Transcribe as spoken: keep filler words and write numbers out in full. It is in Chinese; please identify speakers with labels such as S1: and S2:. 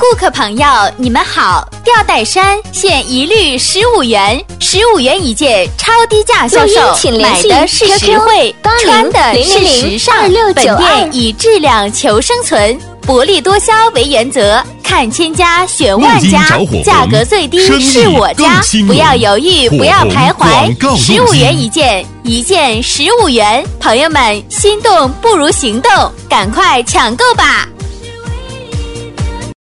S1: 客朋友，你们好！吊带衫现一律十五元，十五元一件，超低价销售。买的是实惠，穿的是时尚。本店以质量求生存，薄利多销为原则。看千家选万家，价格最低是我家，不要犹豫，不要徘徊。十五元一件，一件十五元。朋友们，心动不如行动，赶快抢购吧！